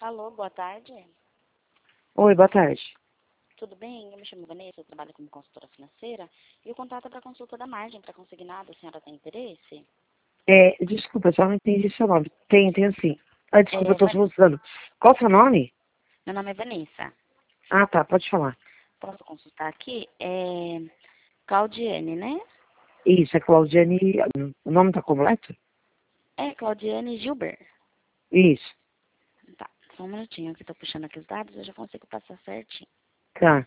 Alô, boa tarde. Oi, boa tarde. Tudo bem? Eu me chamo Vanessa, eu trabalho como consultora financeira e o contato é para consulta da margem para consignado. A senhora tem interesse? Desculpa, só não entendi seu nome. Tem sim. Ah, desculpa, eu tô Van... consultando. Qual o seu nome? Meu nome é Vanessa. Ah, tá, pode falar. Posso consultar aqui? É Claudiane, né? Isso, é Claudiane. O nome tá completo? É Claudiane Gilbert. Isso, Tá, só um minutinho que eu tô puxando aqui os dados, eu já consigo passar certinho. tá.